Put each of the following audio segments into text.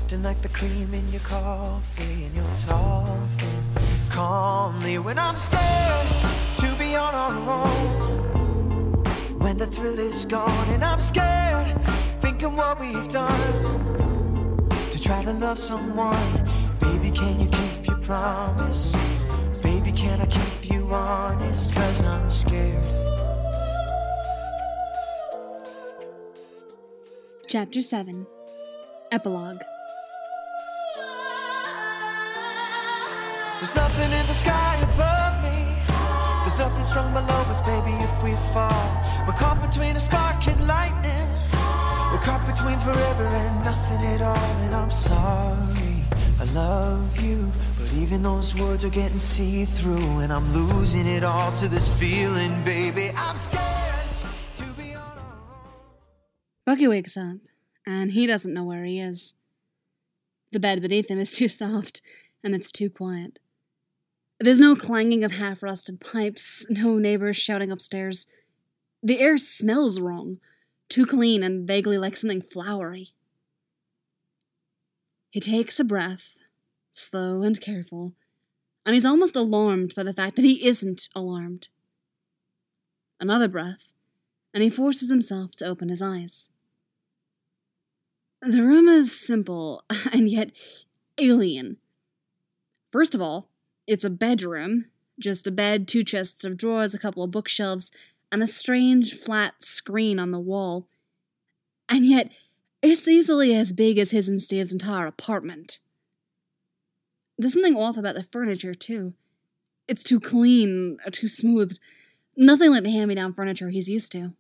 drifting like the cream in your coffee, and you're talking calmly when I'm scared to be on our own. When the thrill is gone and I'm scared, thinking what we've done to try to love someone. Baby, can you keep your promise? Baby, can I keep you honest? 'Cause I'm scared. Chapter 7. Epilogue. There's nothing in the sky above me. There's nothing strong below us, baby, if we fall. We're caught between a spark and lightning. We're caught between forever and nothing at all. And I'm sorry, I love you, but even those words are getting see-through. And I'm losing it all to this feeling, baby. I'm scared to be on our own. Bucky wakes up, and he doesn't know where he is. The bed beneath him is too soft, and it's too quiet. There's no clanging of half-rusted pipes, no neighbors shouting upstairs. The air smells wrong, too clean and vaguely like something flowery. He takes a breath, slow and careful, and he's almost alarmed by the fact that he isn't alarmed. Another breath, and he forces himself to open his eyes. The room is simple, and yet alien. First of all, it's a bedroom. Just a bed, 2 chests of drawers, a couple of bookshelves, and a strange, flat screen on the wall. And yet, it's easily as big as his and Steve's entire apartment. There's something off about the furniture, too. It's too clean, too smooth. Nothing like the hand-me-down furniture he's used to.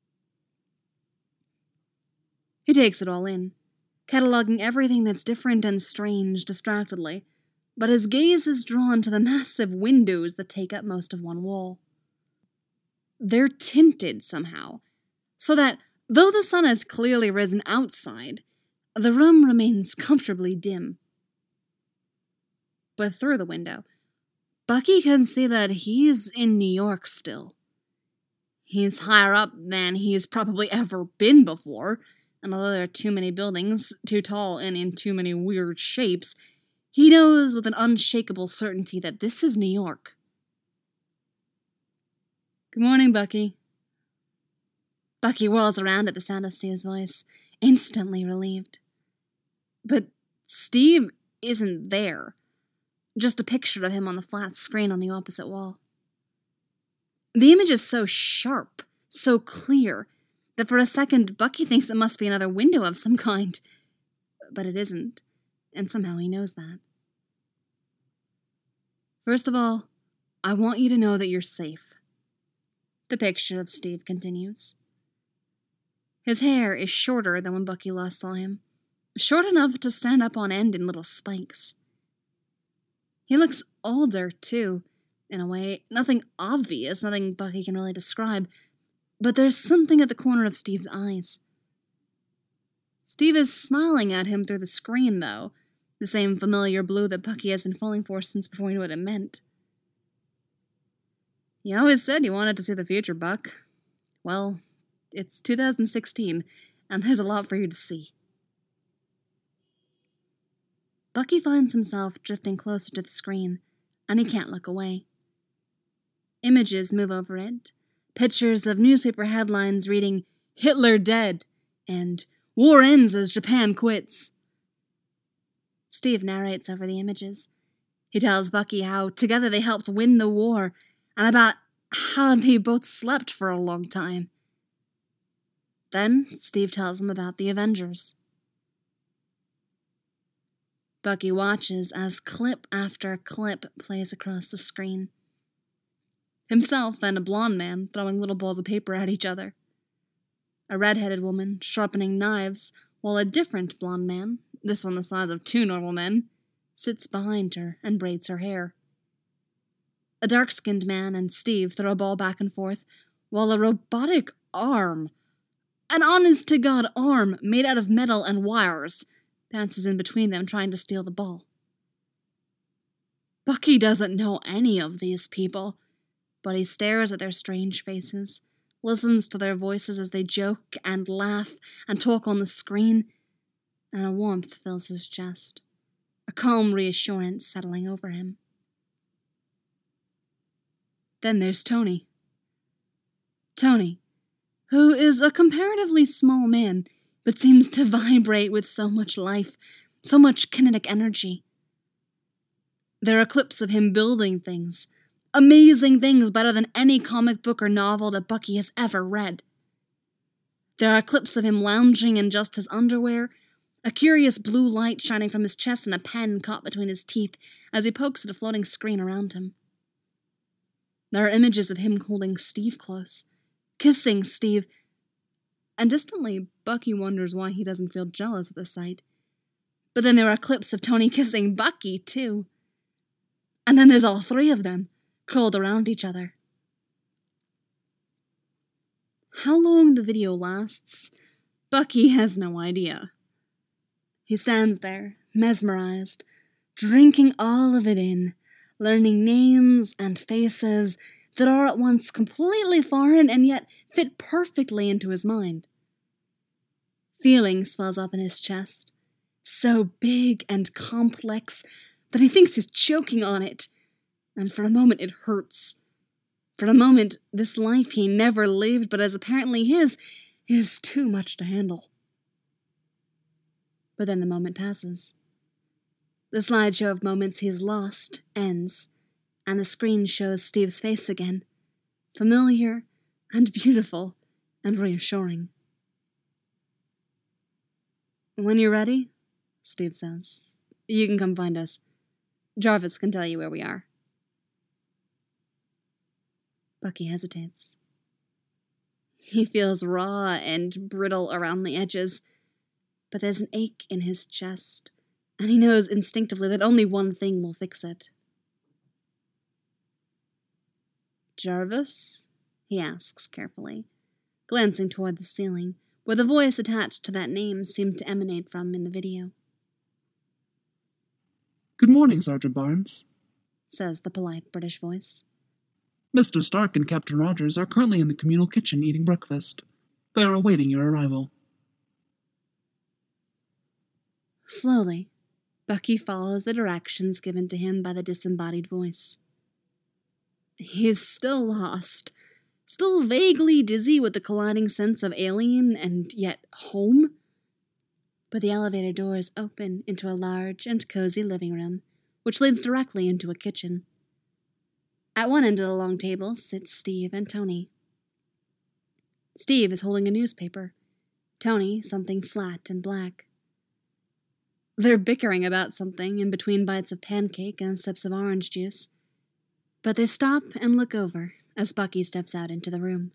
He takes it all in, cataloging everything that's different and strange distractedly, but his gaze is drawn to the massive windows that take up most of one wall. They're tinted somehow, so that, though the sun has clearly risen outside, the room remains comfortably dim. But through the window, Bucky can see that he's in New York still. He's higher up than he's probably ever been before, and although there are too many buildings, too tall and in too many weird shapes, he knows with an unshakable certainty that this is New York. Good morning, Bucky. Bucky whirls around at the sound of Steve's voice, instantly relieved. But Steve isn't there. Just a picture of him on the flat screen on the opposite wall. The image is so sharp, so clear, that for a second Bucky thinks it must be another window of some kind. But it isn't, and somehow he knows that. First of all, I want you to know that you're safe. The picture of Steve continues. His hair is shorter than when Bucky last saw him, short enough to stand up on end in little spikes. He looks older, too, in a way. Nothing obvious, nothing Bucky can really describe, but there's something at the corner of Steve's eyes. Steve is smiling at him through the screen, though, the same familiar blue that Bucky has been falling for since before he knew what it meant. You always said you wanted to see the future, Buck. Well, it's 2016, and there's a lot for you to see. Bucky finds himself drifting closer to the screen, and he can't look away. Images move over it. Pictures of newspaper headlines reading, "Hitler dead," and "War ends as Japan quits." Steve narrates over the images. He tells Bucky how together they helped win the war, and about how they both slept for a long time. Then Steve tells him about the Avengers. Bucky watches as clip after clip plays across the screen. Himself and a blonde man throwing little balls of paper at each other. A red-headed woman sharpening knives, while a different blonde man, this one the size of 2 normal men, sits behind her and braids her hair. A dark-skinned man and Steve throw a ball back and forth, while a robotic arm, an honest-to-God arm made out of metal and wires, bounces in between them trying to steal the ball. Bucky doesn't know any of these people, but he stares at their strange faces, listens to their voices as they joke and laugh and talk on the screen, and a warmth fills his chest, a calm reassurance settling over him. Then there's Tony. Tony, who is a comparatively small man, but seems to vibrate with so much life, so much kinetic energy. There are clips of him building things, amazing things better than any comic book or novel that Bucky has ever read. There are clips of him lounging in just his underwear, a curious blue light shining from his chest and a pen caught between his teeth as he pokes at a floating screen around him. There are images of him holding Steve close, kissing Steve, and distantly, Bucky wonders why he doesn't feel jealous at the sight. But then there are clips of Tony kissing Bucky, too. And then there's all three of them, curled around each other. How long the video lasts, Bucky has no idea. He stands there, mesmerized, drinking all of it in, learning names and faces that are at once completely foreign and yet fit perfectly into his mind. Feeling swells up in his chest, so big and complex that he thinks he's choking on it, and for a moment it hurts. For a moment, this life he never lived but is apparently his is too much to handle. But then the moment passes. The slideshow of moments he's lost ends, and the screen shows Steve's face again, familiar and beautiful and reassuring. When you're ready, Steve says, you can come find us. Jarvis can tell you where we are. Bucky hesitates. He feels raw and brittle around the edges, but there's an ache in his chest, and he knows instinctively that only one thing will fix it. Jarvis? He asks carefully, glancing toward the ceiling, where the voice attached to that name seemed to emanate from in the video. Good morning, Sergeant Barnes, says the polite British voice. Mr. Stark and Captain Rogers are currently in the communal kitchen eating breakfast. They are awaiting your arrival. Slowly, Bucky follows the directions given to him by the disembodied voice. He's still lost, still vaguely dizzy with the colliding sense of alien and yet home. But the elevator doors open into a large and cozy living room, which leads directly into a kitchen. At one end of the long table sits Steve and Tony. Steve is holding a newspaper, Tony something flat and black. They're bickering about something in between bites of pancake and sips of orange juice, but they stop and look over as Bucky steps out into the room.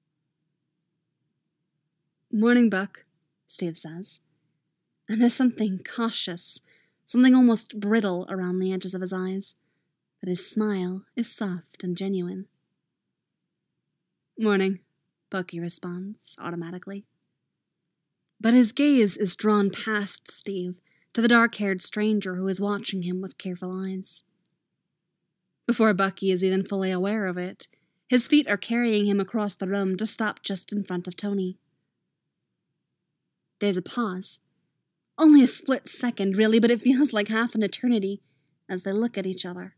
Morning, Buck, Steve says, and there's something cautious, something almost brittle around the edges of his eyes, but his smile is soft and genuine. Morning, Bucky responds automatically. But his gaze is drawn past Steve to the dark-haired stranger who is watching him with careful eyes. Before Bucky is even fully aware of it, his feet are carrying him across the room to stop just in front of Tony. There's a pause. Only a split second, really, but it feels like half an eternity as they look at each other.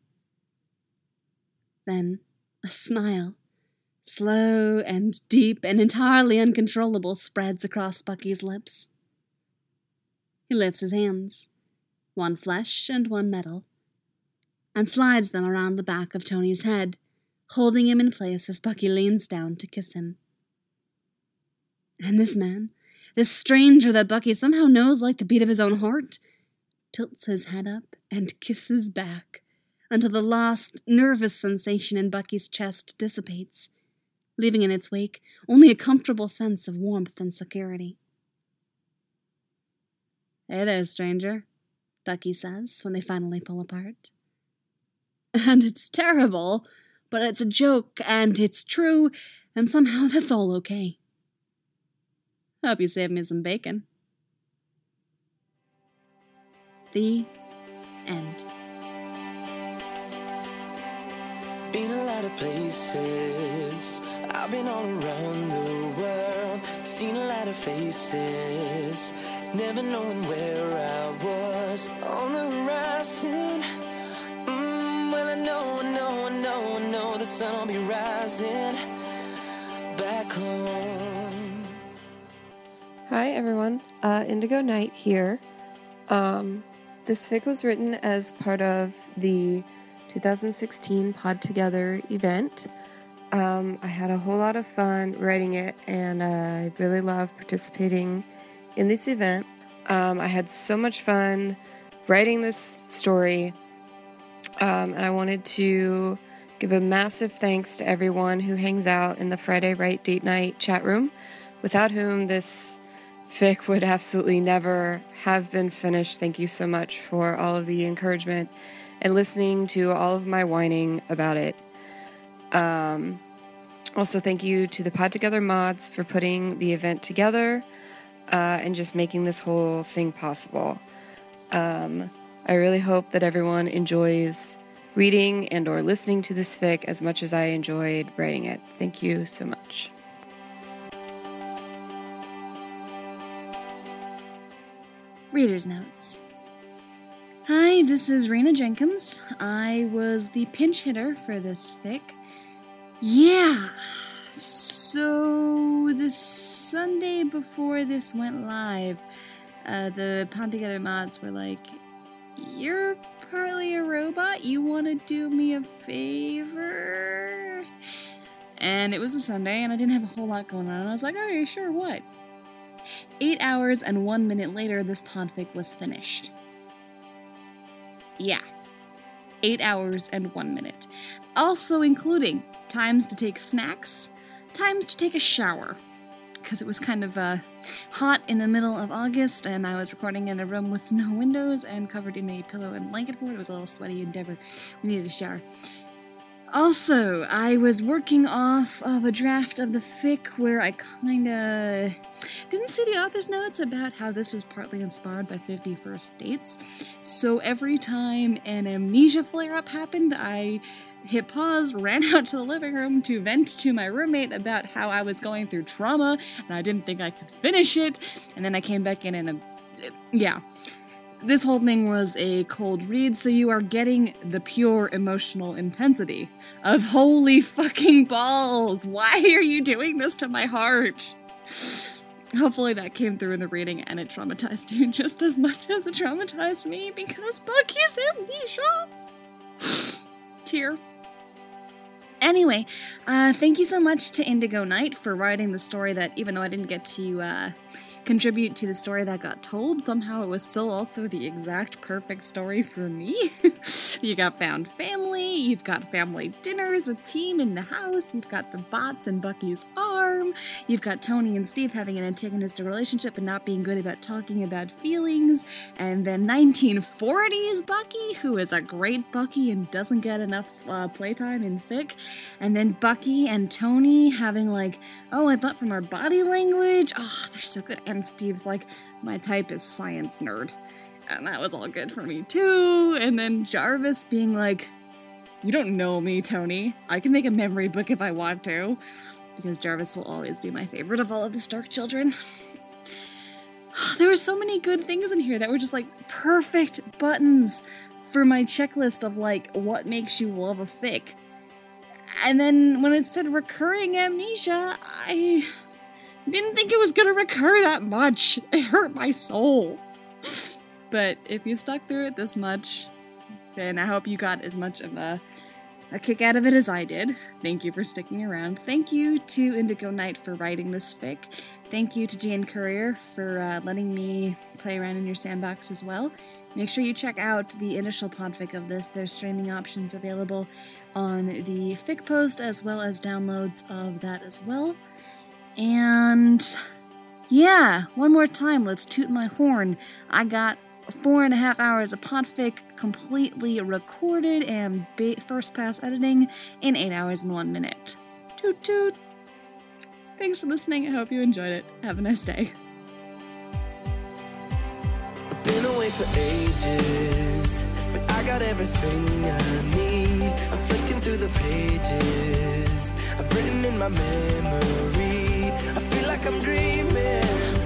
Then, a smile, slow and deep and entirely uncontrollable, spreads across Bucky's lips. He lifts his hands, one flesh and one metal, and slides them around the back of Tony's head, holding him in place as Bucky leans down to kiss him. And this man, this stranger that Bucky somehow knows like the beat of his own heart, tilts his head up and kisses back, until the last nervous sensation in Bucky's chest dissipates, leaving in its wake only a comfortable sense of warmth and security. Hey there, stranger, Bucky says when they finally pull apart. And it's terrible, but it's a joke, and it's true, and somehow that's all okay. Hope you saved me some bacon. The end. Been a lot of places, I've been all around the world, seen a lot of faces, never knowing where I was on the horizon. Well, I know the sun will be rising back home. Hi everyone, Indigo Night here. This fic was written as part of the 2016 Pod Together event. I had a whole lot of fun writing it, and I really love participating in this event. I had so much fun writing this story, and I wanted to give a massive thanks to everyone who hangs out in the Friday Write Date Night chat room, without whom this fic would absolutely never have been finished. Thank you so much for all of the encouragement and listening to all of my whining about it. Also, thank you to the Pod Together mods for putting the event together and just making this whole thing possible. I really hope that everyone enjoys reading and or listening to this fic as much as I enjoyed writing it. Thank you so much. Reader's Notes. Hi, this is Raina Jenkins. I was the pinch hitter for this fic. Yeah, so the Sunday before this went live, the Pod Together mods were like, "You're partly a robot, you want to do me a favor?" And it was a Sunday, and I didn't have a whole lot going on, and I was like, "Okay, sure, what?" 8 hours and 1 minute later, this podfic was finished. Yeah. 8 hours and 1 minute. Also including times to take snacks, times to take a shower. Because it was kind of hot in the middle of August, and I was recording in a room with no windows and covered in a pillow and blanket fort. It was a little sweaty endeavor. We needed a shower. Also, I was working off of a draft of the fic where I kinda didn't see the author's notes about how this was partly inspired by 50 First Dates. So every time an amnesia flare-up happened, I hit pause, ran out to the living room to vent to my roommate about how I was going through trauma, and I didn't think I could finish it, and then I came back in and, yeah. This whole thing was a cold read, so you are getting the pure emotional intensity of holy fucking balls, why are you doing this to my heart? Hopefully that came through in the reading and it traumatized you just as much as it traumatized me, because Bucky's amnesia! Tear. Anyway, thank you so much to Indigo Night for writing the story that, even though I didn't get to contribute to the story that got told, somehow it was still also the exact perfect story for me. You got found family, you've got family dinners with team in the house, you've got the bots and Bucky's arm, you've got Tony and Steve having an antagonistic relationship and not being good about talking about feelings, and then 1940s Bucky, who is a great Bucky and doesn't get enough playtime in fic, and then Bucky and Tony having like, oh, I thought from our body language, oh, they're so good. And Steve's like, my type is science nerd. And that was all good for me too. And then Jarvis being like, you don't know me, Tony. I can make a memory book if I want to. Because Jarvis will always be my favorite of all of the Stark children. There were so many good things in here that were just like perfect buttons for my checklist of like, what makes you love a fic. And then when it said recurring amnesia, I didn't think it was gonna recur that much. It hurt my soul. But if you stuck through it this much, then I hope you got as much of a kick out of it as I did. Thank you for sticking around. Thank you to Indigo Night for writing this fic. Thank you to Jane Courier for letting me play around in your sandbox as well. Make sure you check out the initial podfic of this. There's streaming options available on the fic post, as well as downloads of that as well. And yeah, one more time, let's toot my horn. I got 4.5 hours of podfic completely recorded and first pass editing in 8 hours and 1 minute. Toot toot. Thanks for listening. I hope you enjoyed it. Have a nice day. I've been away for ages, but I got everything I need. I'm flicking through the pages I've written in my memory. I feel like I'm dreaming.